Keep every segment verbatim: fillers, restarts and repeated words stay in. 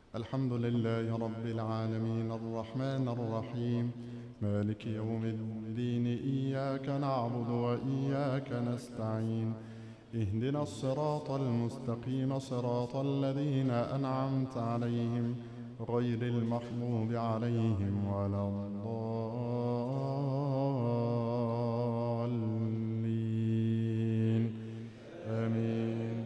الحمد لله رب العالمين الرحمن الرحيم مالك يوم الدين إياك نعبد وإياك نستعين اهدنا الصراط المستقيم صراط الذين أنعمت عليهم غير المغضوب عليهم ولا الضالين آمين.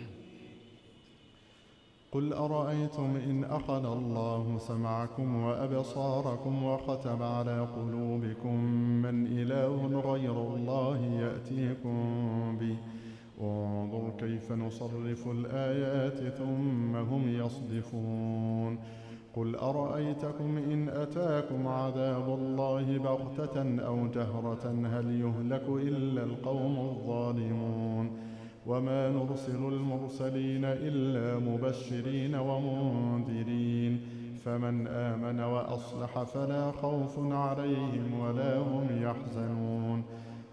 قل أرأيتم إن أخذ الله سمعكم وأبصاركم وختم على قلوبكم من إله غير الله يأتيكم به انظر كيف نصرف الآيات ثم هم يصدفون. قل أرأيتكم إن أتاكم عذاب الله بغتة أو جهرة هل يهلك إلا القوم الظالمون. وما نرسل المرسلين إلا مبشرين ومنذرين فمن آمن وأصلح فلا خوف عليهم ولا هم يحزنون.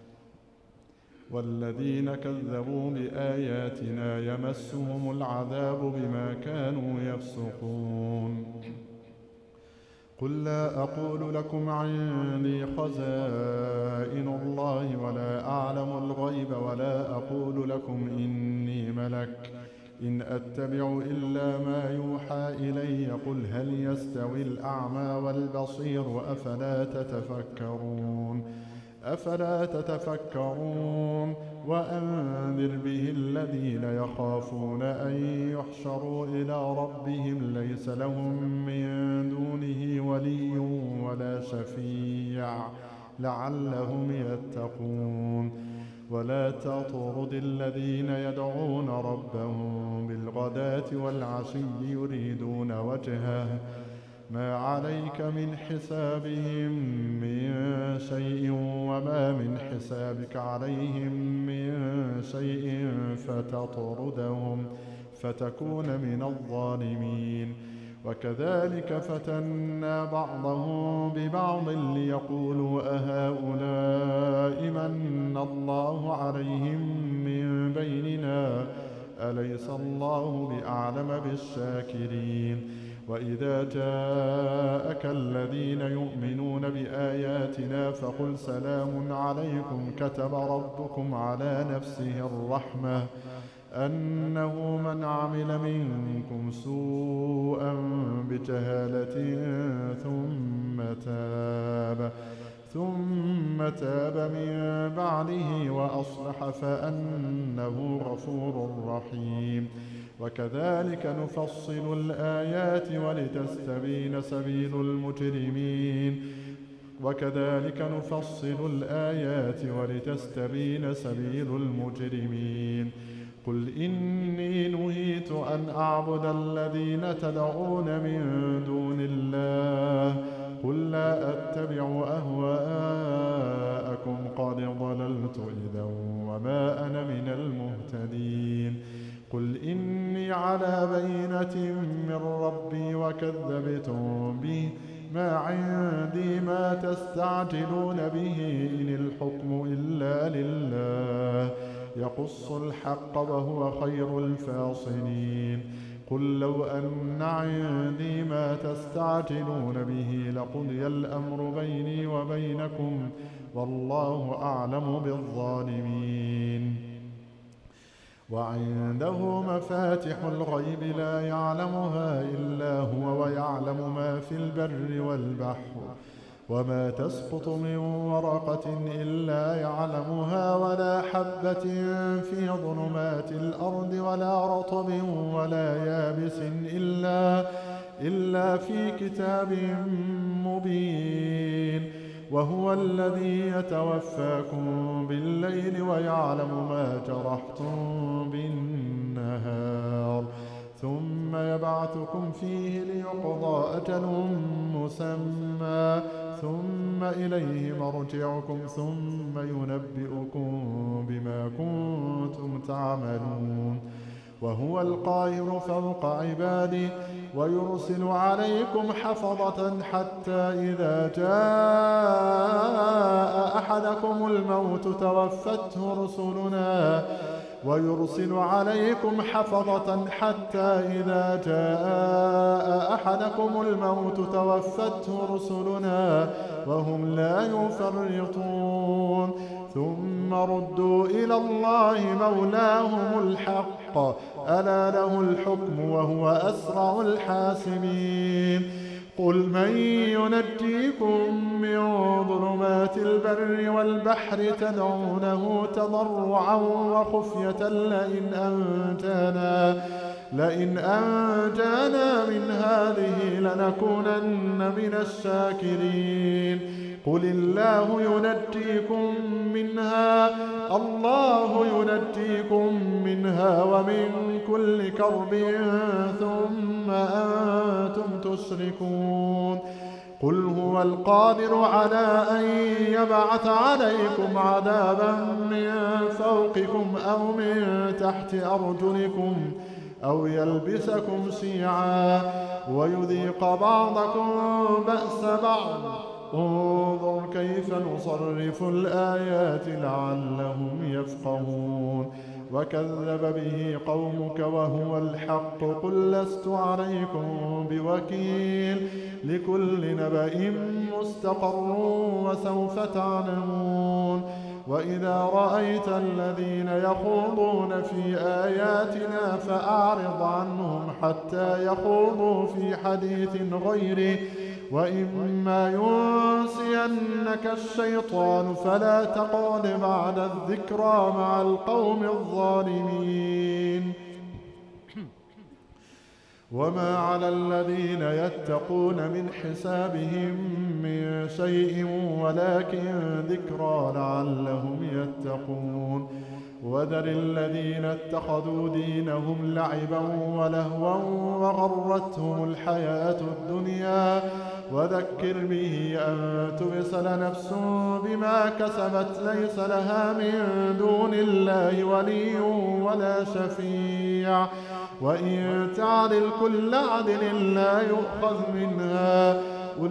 والذين كذبوا بآياتنا يمسهم العذاب بما كانوا يفسقون. قل لا أقول لكم عندي خزائن الله ولا أعلم الغيب ولا أقول لكم إني ملك إن أتبع إلا ما يوحى إلي قل هل يستوي الأعمى والبصير أفلا تتفكرون أفلا تتفكرون. وأنذر به الذين يخافون أن يحشروا إلى ربهم ليس لهم من دونه ولي ولا شفيع لعلهم يتقون. ولا تطرد الذين يدعون ربهم بالغداة والعشي يريدون وجهه ما عليك من حسابهم من شيء وما من حسابك عليهم من شيء فتطردهم فتكون من الظالمين. وكذلك فتنا بعضهم ببعض ليقولوا أهؤلاء من الله عليهم من بيننا أليس الله بأعلم بالشاكرين. وإذا جاءك الذين يؤمنون بآياتنا فقل سلام عليكم كتب ربكم على نفسه الرحمة أنه من عمل منكم سوءا بجهالة ثم تاب ثم تاب من بعده وأصلح فأنه غفور رحيم. وكذلك نفصل الآيات ولتستبين سبيل المجرمين وكذلك نفصل الآيات ولتستبين سبيل المجرمين. قل إني نهيت أن أعبد الذين تدعون من دون الله قل لا أتبع أهواءكم قد ضللت إذا وما أنا من المهتدين. قل إني على بينة من ربي وكذبتم به ما عندي ما تستعجلون به إن الحكم إلا لله يقص الحق وهو خير الفاصلين. قل لو أن عندي ما تستعجلون به لقضي الأمر بيني وبينكم والله أعلم بالظالمين. وعنده مفاتح الغيب لا يعلمها إلا هو ويعلم ما في البر والبحر وما تسقط من ورقة إلا يعلمها ولا حبة في ظلمات الأرض ولا رطب ولا يابس إلا, إلا في كتاب مبين. وهو الذي يتوفاكم بالليل ويعلم ما جرحتم بالنهار ثم يبعثكم فيه ليقضى أجل مسمى ثم إليه مرجعكم ثم ينبئكم بما كنتم تعملون. وهو القاهر فوق عباده ويرسل عليكم حفظة حتى إذا جاء أحدكم الموت توفته رسلنا ويرسل عليكم حفظة حتى إذا جاء أحدكم الموت توفته رسلنا وهم لا يفرطون ثم ردوا إلى الله مولاهم الحق ألا له الحكم وهو أسرع الحاسبين قل من ينجيكم من ظلمات البر والبحر تدعونه تضرعا وخفية لئن أنجانا لئن أنجانا من هذه لنكونن من الشاكرين قل الله ينجيكم منها الله ينجيكم منها ومن كل كرب ثم أنتم تشركون قل هو القادر على أن يبعث عليكم عذابا من فوقكم أو من تحت أرجلكم أو يلبسكم شيعا ويذيق بعضكم بأس بعض انظر كيف نصرف الآيات لعلهم يفقهون وكذب به قومك وهو الحق قل لست عليكم بوكيل لكل نبأ مستقر وسوف تعلمون وإذا رأيت الذين يخوضون في آياتنا فأعرض عنهم حتى يخوضوا في حديث غيره وإما ينسينك الشيطان فلا تقعد بعد الذكرى مع القوم الظالمين وما على الذين يتقون من حسابهم من شيء ولكن ذكرى لعلهم يتقون وذر الذين اتخذوا دينهم لعبا ولهوا وغرتهم الحياة الدنيا وذكر به أن تبصل نفس بما كسبت ليس لها من دون الله ولي ولا شفيع وإن تعدل كل عدل لا يؤخذ منها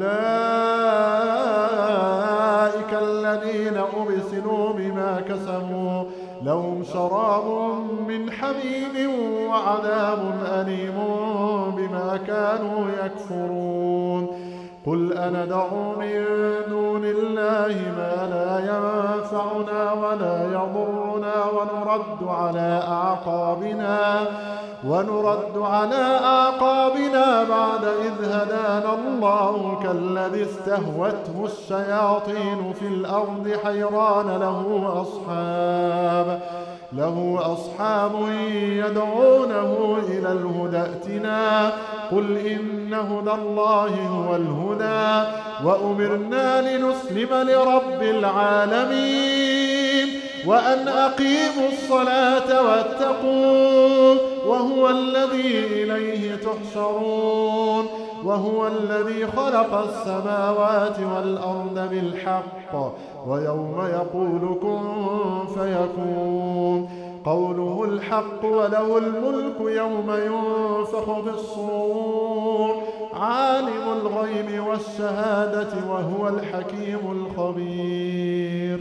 أولئك الذين أبسلوا بما كسبوا لهم شراب من حميم وعذاب أليم بما كانوا يكفرون قل أندعو من دون الله ما لا ينفعنا ولا يضرنا ونرد على أعقابنا ونرد على أعقابنا بعد إذ هدانا الله كالذي استهوته الشياطين في الأرض حيران له أصحاب له أصحاب يدعونه إلى الهدى ائتنا قل إن هدى الله هو الهدى وأمرنا لنسلم لرب العالمين وأن أقيموا الصلاة واتقوه وهو الذي إليه تحشرون وهو الذي خلق السماوات والأرض بالحق ويوم يقول كن فيكون قوله الحق وله الملك يوم ينفخ في الصور عالم الغيب والشهادة وهو الحكيم الخبير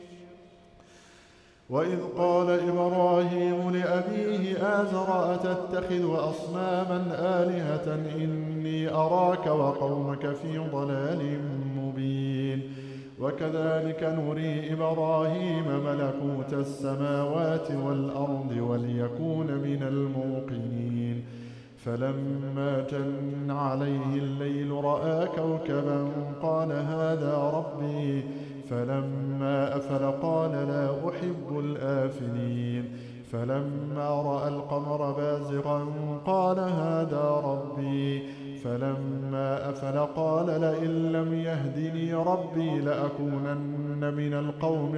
وإذ قال إبراهيم لأبيه آزر أتتخذ أصناما آلهة إني أراك وقومك في ضلال مبين وكذلك نري إبراهيم ملكوت السماوات والأرض وليكون من الموقنين فلما جن عليه الليل رأى كوكبا قال هذا ربي فلما أفل قال لا أحب الآفلين فلما رأى القمر بازغا قال هذا ربي فلما أفل قال لئن لم يهدني ربي لأكونن من القوم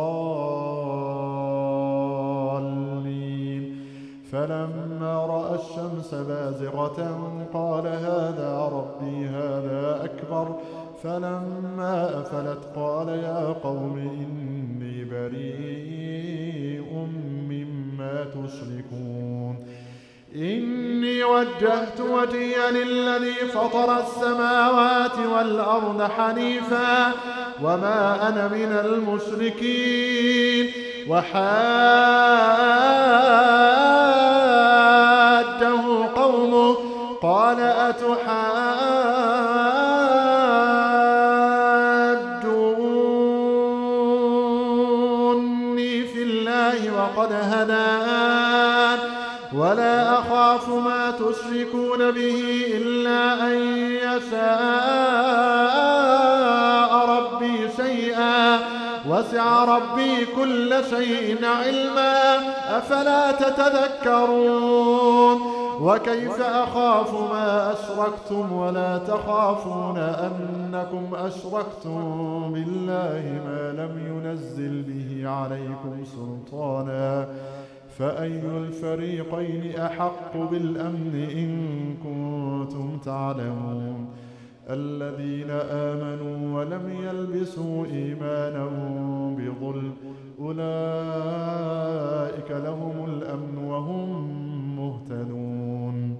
الضالين فلما رأى الشمس بازغة قال هذا ربي هذا أكبر فلما أفلت قال يا قوم إني بريء مما تشركون إني وجهت وجهي للذي فطر السماوات والأرض حنيفا وما أنا من المشركين وحاجه قومه قال أتحاجوني في الله وقد هدان ولا أخاف ما تشركون به إلا أن يشاء ربي شيئا وسع ربي كل شيء علما أفلا تتذكرون وكيف أخاف ما أشركتم ولا تخافون أنكم أشركتم بالله ما لم ينزل به عليكم سلطانا فأي الفريقين أحق بالأمن إن كنتم تعلمون الذين آمنوا ولم يلبسوا إيمانهم بظلم أولئك لهم الأمن وهم مهتدون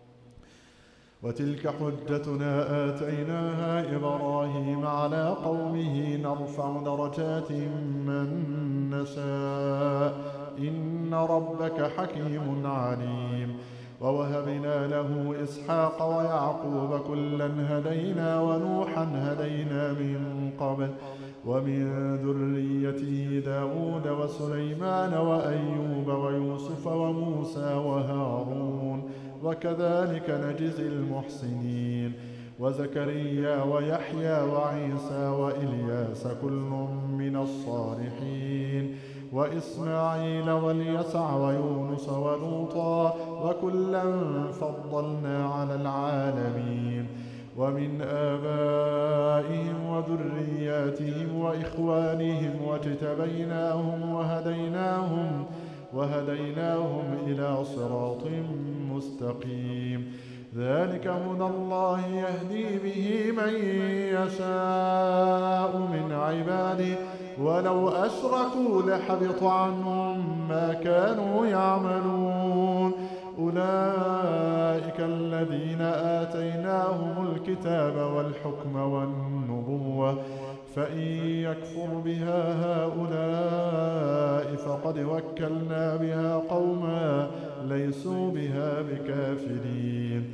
وتلك حجتنا آتيناها إبراهيم على قومه نرفع درجات من نشاء إن ربك حكيم عليم ووهبنا له إسحاق ويعقوب كلا هدينا ونوحا هدينا من قبل ومن ذريته داود وسليمان وأيوب ويوسف وموسى وهارون وكذلك نجزي المحسنين وزكريا ويحيى وعيسى وإلياس كل من الصالحين وإسماعيل واليسع ويونس ولوطا وكلا فضلنا على العالمين ومن آبائهم وذرياتهم وإخوانهم واجتبيناهم وهديناهم وهديناهم إلى صراط مستقيم ذلك هدى الله يهدي به من يشاء من عباده ولو أشركوا لحبط عنهم ما كانوا يعملون أولئك الذين آتيناهم الكتاب والحكم والنبوة فإن يكفر بها هؤلاء فقد وكلنا بها قوما ليسوا بها بكافرين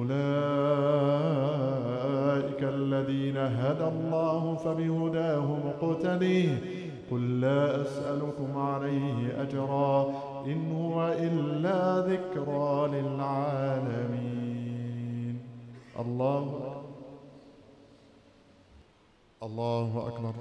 أولئك الذين هدى الله فبهداه مقتديه قل لا أسألكم عليه أجرا إن هو إلا ذكرى للعالمين الله الله أكبر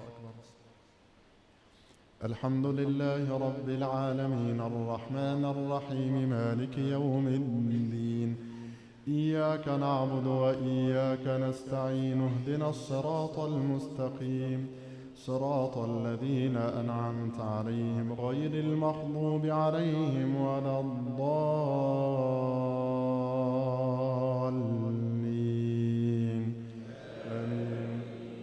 الحمد لله رب العالمين الرحمن الرحيم مالك يوم الدين إياك نعبد وإياك نستعين اهدنا الصراط المستقيم صراط الذين أنعمت عليهم غير المغضوب عليهم ولا الضالين آمين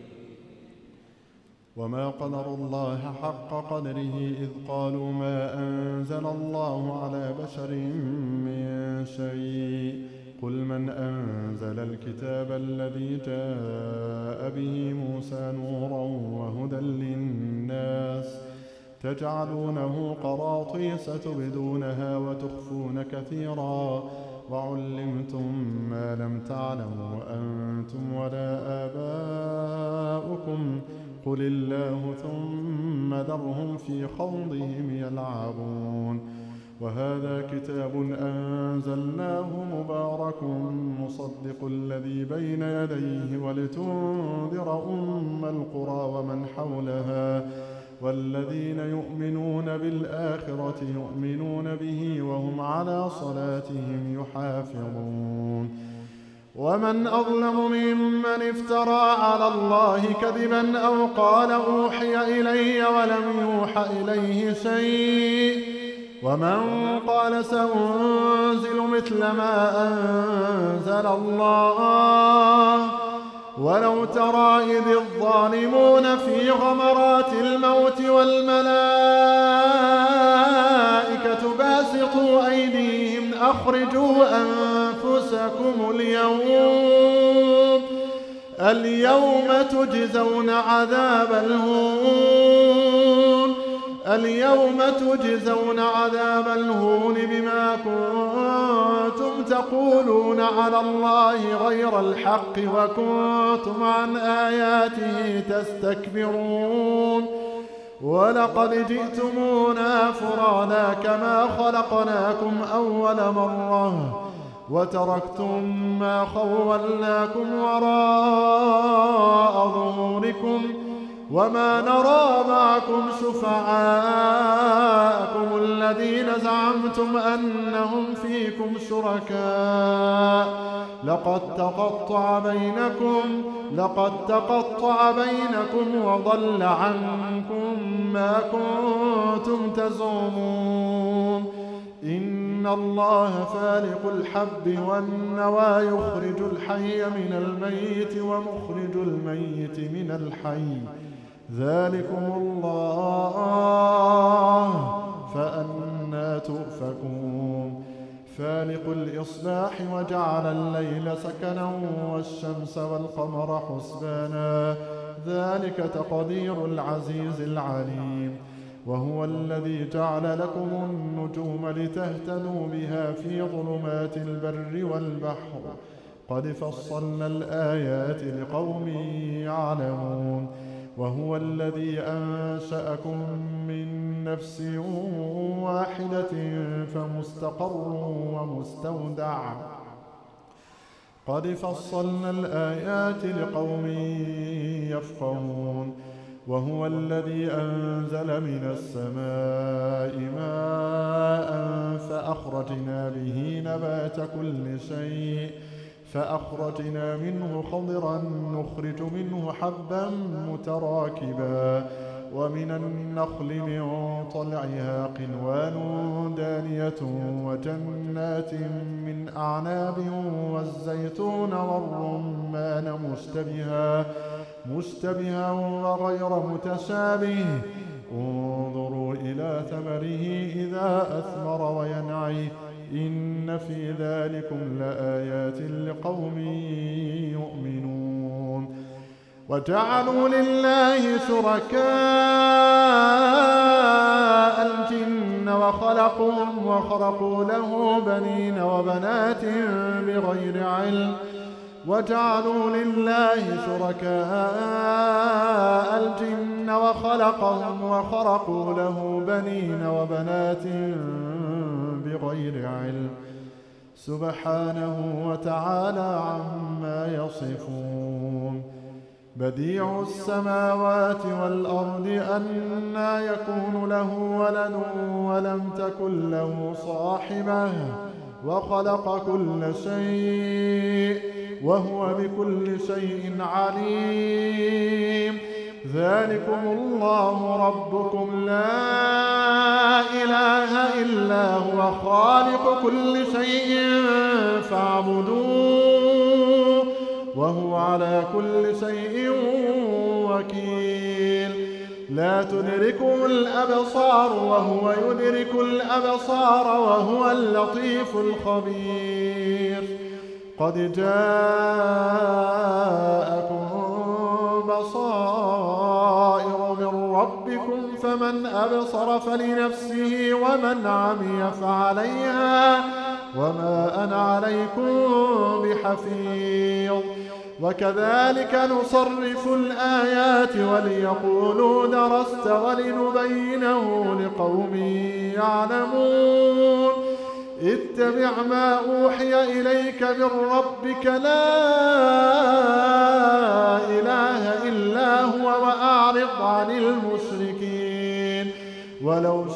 وما قدر الله حق قدره إذ قالوا ما أنزل الله على بشر من شيء قل من أنزل الكتاب الذي جاء به موسى نورا وهدى للناس تجعلونه قراطيس تبدونها وتخفون كثيرا وعلمتم ما لم تعلموا أنتم ولا آباؤكم قل الله ثم ذرهم في خوضهم يلعبون وهذا كتاب أنزلناه مبارك مصدق الذي بين يديه ولتنذر أم القرى ومن حولها والذين يؤمنون بالآخرة يؤمنون به وهم على صلاتهم يحافظون ومن أظلم ممن افترى على الله كذبا أو قال أوحي إلي ولم يوح إليه شيء ومن قال سأنزل مثل ما أنزل الله ولو ترى إذ الظالمون في غمرات الموت والملائكة باسطوا أيديهم أخرجوا أنفسكم اليوم اليوم تجزون عذاب الهون اليوم تجزون عذاب الهون بما كنتم تقولون على الله غير الحق وكنتم عن آياته تستكبرون ولقد جئتمونا فرادا كما خلقناكم أول مرة وتركتم ما خولناكم وراء ظهوركم وما نرى معكم شفعاءكم الذين زعمتم أنهم فيكم شركاء لقد تقطع بينكم لقد تقطع بينكم وضل عنكم ما كنتم تزعمون إن الله فالق الحب والنوى يخرج الحي من الميت ومخرج الميت من الحي ذلكم الله فأنى تؤفكون فالق الإصباح وجعل الليل سكنا والشمس والقمر حسبانا ذلك تقدير العزيز العليم وهو الذي جعل لكم النجوم لتهتدوا بها في ظلمات البر والبحر قد فصلنا الآيات لقوم يعلمون وهو الذي أنشأكم من نفس واحدة فمستقر ومستودع قد فصلنا الآيات لقوم يفقهون وهو الذي أنزل من السماء ماء فأخرجنا به نبات كل شيء فأخرجنا منه خضرا نخرج منه حبا متراكبا ومن النخل من طلعها قنوان دانية وجنات من أعناب والزيتون والرمان مشتبها مشتبها وغير متشابه انظروا إلى ثمره إذا أثمر وينعي إن في ذلكم لآيات لقوم يؤمنون وجعلوا لله شركاء الجن وخلقهم وخرقوا له بنين وبنات بغير علم وجعلوا لله شركاء الجن وخلقهم وخرقوا له بنين وبنات بغير علم سبحانه وتعالى عما يصفون بديع السماوات والأرض أنى يكون له ولد ولم تكن له صاحبة وخلق كل شيء وهو بكل شيء عليم ذلكم الله ربكم لا إله إلا هو خالق كل شيء فاعبدوه وهو على كل شيء وكيل لا تدركه الأبصار وهو يدرك الأبصار وهو اللطيف الخبير قد جاءكم بصائر من ربكم فمن أبصر فلنفسه ومن عمي فعليها وما أنا عليكم بحفيظ وكذلك نصرف الآيات وليقولوا درست ولنبينه لقوم يعلمون اتبع ما أوحي إليك من ربك لا إله إلا هو وأعرض عن المشركين ولو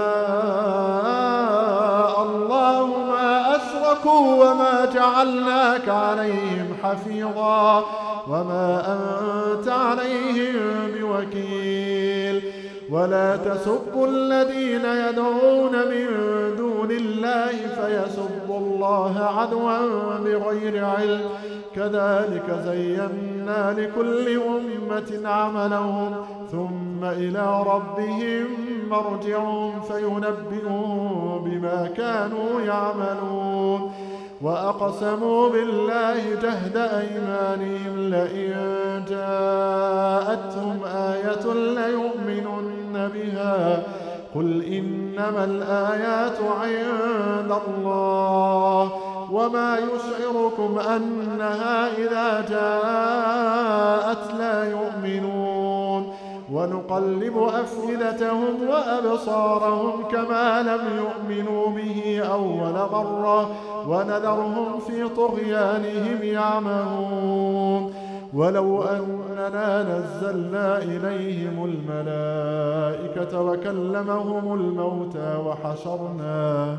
شاء الله ما أشركوا وما جعلناك عليهم حفيظا وما أنت عليهم بوكيل ولا تسبوا الذين يدعون من دون الله فيسبوا الله عدوا بغير علم كذلك زينا لكل أمة عملهم ثم إلى ربهم مرجعهم فينبئهم بما كانوا يعملون وأقسموا بالله جهد أيمانهم لئن جاءتهم آية ليؤمنن بها قل إنما الآيات عند الله وما يشعركم أنها إذا جاءت لا يؤمنون ونقلب أفئدتهم وأبصارهم كما لم يؤمنوا به أول مرة ونذرهم في طغيانهم يعمهون ولو أننا نزلنا إليهم الملائكة وكلمهم الموتى وحشرنا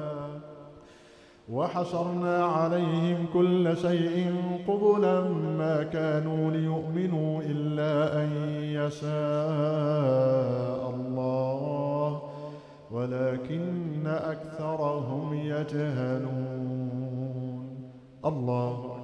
وحشرنا عليهم كل شيء قبلا ما كانوا ليؤمنوا إلا أن يشاء الله ولكن أكثرهم يجهلون. الله